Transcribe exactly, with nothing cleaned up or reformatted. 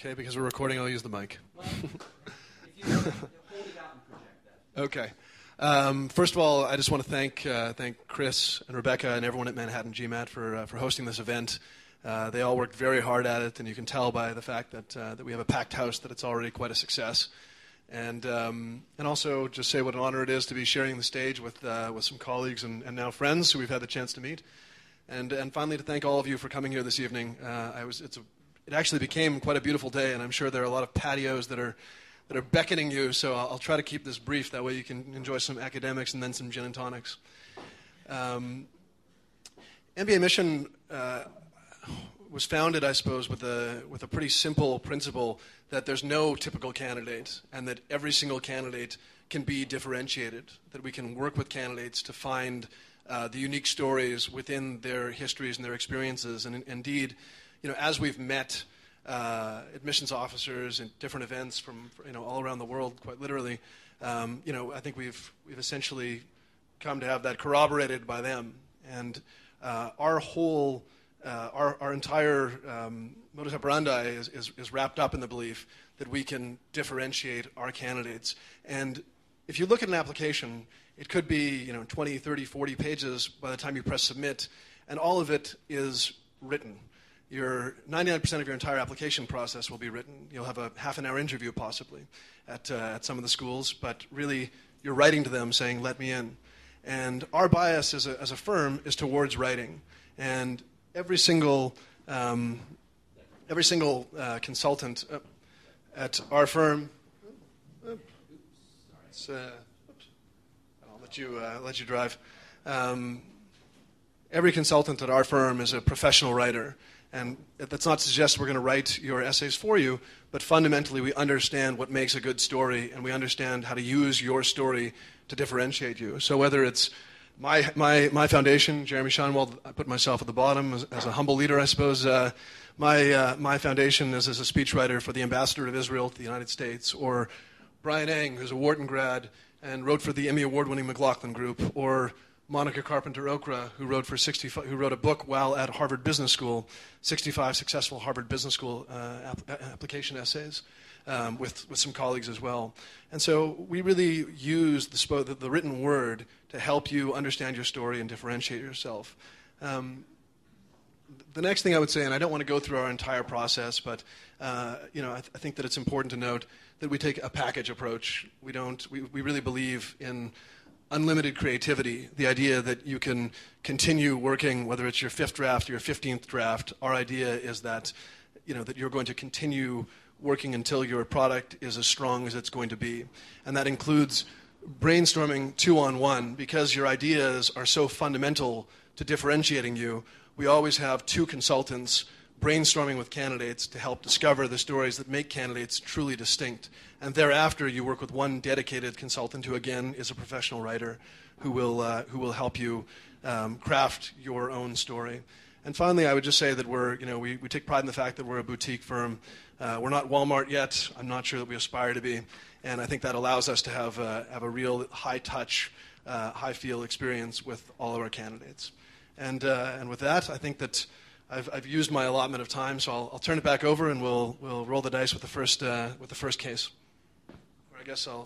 Okay, because we're recording, I'll use the mic. Well, if you hold it out and project that. Okay. Um, first of all, I just want to thank uh, thank Chris and Rebecca and everyone at Manhattan G MAT for uh, for hosting this event. Uh, they all worked very hard at it, and you can tell by the fact that uh, that we have a packed house that it's already quite a success. And um, and also just say what an honor it is to be sharing the stage with uh, with some colleagues and, and now friends who we've had the chance to meet. And and finally to thank all of you for coming here this evening. Uh, I was it's a, it actually became quite a beautiful day, and I'm sure there are a lot of patios that are that are beckoning you. So I'll, I'll try to keep this brief. That way you can enjoy some academics and then some gin and tonics. Um, M B A Mission uh, was founded, I suppose, with a with a pretty simple principle that there's no typical candidate, and that every single candidate can be differentiated. That we can work with candidates to find uh, the unique stories within their histories and their experiences. And in, indeed, you know, as we've met uh, admissions officers in different events from you know all around the world, quite literally, um, you know, I think we've we've essentially come to have that corroborated by them. And uh, our whole Uh, our, our entire um, modus operandi is, is, is wrapped up in the belief that we can differentiate our candidates. And if you look at an application, it could be you know twenty, thirty, forty pages by the time you press submit, and all of it is written. Your ninety-nine percent of your entire application process will be written. You'll have a half an hour interview possibly at, uh, at some of the schools, but really you're writing to them saying, let me in. And our bias as a, as a firm is towards writing. And Every single, um, every single uh, consultant uh, at our firm. Uh, it's, uh, I'll let you uh, let you drive. Um, every consultant at our firm is a professional writer, and that's not to suggest we're going to write your essays for you, but fundamentally we understand what makes a good story, and we understand how to use your story to differentiate you. So whether it's My, my my foundation, Jeremy Schonwald, I put myself at the bottom as, as a humble leader, I suppose. Uh, my uh, my foundation is as a speechwriter for the ambassador of Israel to the United States, or Brian Eng, who's a Wharton grad and wrote for the Emmy Award-winning McLaughlin Group, or Monica Carpenter-Okra, who wrote for sixty-five, who wrote a book while at Harvard Business School, sixty-five successful Harvard Business School uh, app- application essays. Um, with, with some colleagues as well. And so we really use the, spo- the, the written word to help you understand your story and differentiate yourself. Um, the next thing I would say, and I don't want to go through our entire process, but uh, you know, I, th- I think that it's important to note that we take a package approach. We don't. We, we really believe in unlimited creativity, the idea that you can continue working, whether it's your fifth draft or your fifteenth draft. Our idea is that, you know, that you're going to continue working until your product is as strong as it's going to be. And that includes brainstorming two-on-one, because your ideas are so fundamental to differentiating you. We always have two consultants brainstorming with candidates to help discover the stories that make candidates truly distinct. And thereafter, you work with one dedicated consultant who, again, is a professional writer who will, uh, who will help you um, craft your own story. And finally, I would just say that we're, you know, we, we take pride in the fact that we're a boutique firm. Uh, we're not Walmart yet. I'm not sure that we aspire to be. And I think that allows us to have, uh, have a real high-touch, uh, high-feel experience with all of our candidates. And, uh, and with that, I think that I've, I've used my allotment of time, so I'll, I'll turn it back over and we'll, we'll roll the dice with the first, uh, with the first case. Or I guess I'll